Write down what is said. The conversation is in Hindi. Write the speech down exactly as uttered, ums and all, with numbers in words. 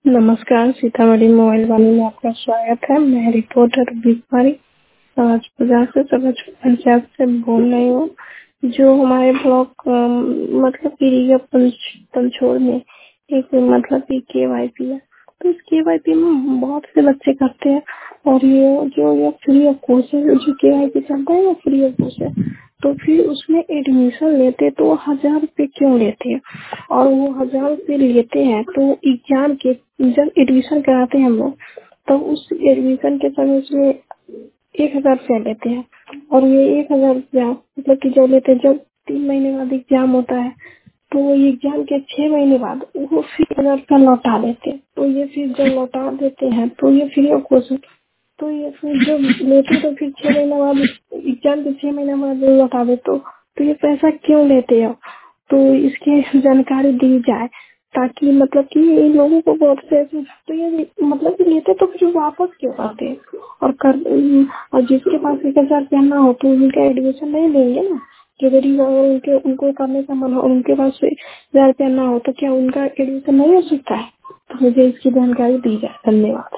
नमस्कार, सीतामढ़ी मोबाइल वाणी में आपका स्वागत है। मैं रिपोर्टर बिस्मारी समाज बाजार से समझ पंचायत से बोल रही हूँ। जो हमारे ब्लॉक अम, मतलब कि रिया पंच- पंचोड़ में एक मतलब कि केवाईपी है, तो इस केवाईपी में बहुत से बच्चे करते हैं और ये जो ये फ्री ऑफ कॉस्ट है। जो केवाईपी चलता है वो फ्री ऑफ कॉस्ट है, तो फिर उसमें एडमिशन लेते तो हजार रुपए क्यों लेते हैं? और वो हजार रुपए लेते हैं तो एग्जाम के जब एडमिशन कराते हैं हम लोग, तो उस एडमिशन के समय उसमें एक हजार रुपया लेते हैं। और ये एक हजार रुपया मतलब कि जो लेते हैं, जब तीन महीने बाद एग्जाम होता है तो वो एग्जाम के छह महीने बाद वो फिर एक हजार रुपया लौटा देते हैं। तो ये फिर जब लौटा देते हैं तो ये फ्री ऑफ कॉस्ट, तो ये फिर जब लेते तो फिर छह महीने बाद एग्जाम के छह महीने बाद लौटा दे, तो तो ये पैसा क्यों लेते हो? तो इसकी जानकारी दी जाए ताकि मतलब कि इन लोगों को बहुत से ऐसे- तो ये मतलब कि लेते तो फिर वापस क्यों आते हैं? और कर और जिसके पास एक हजार रुपया ना हो तो उनका एडमिशन नहीं लेंगे ना। जो गरीब और उनके उनको करने का मन हो और उनके पास हजार रुपया ना हो तो क्या उनका एडमिशन नहीं हो सकता है? तो मुझे इसकी जानकारी दी जाए। धन्यवाद।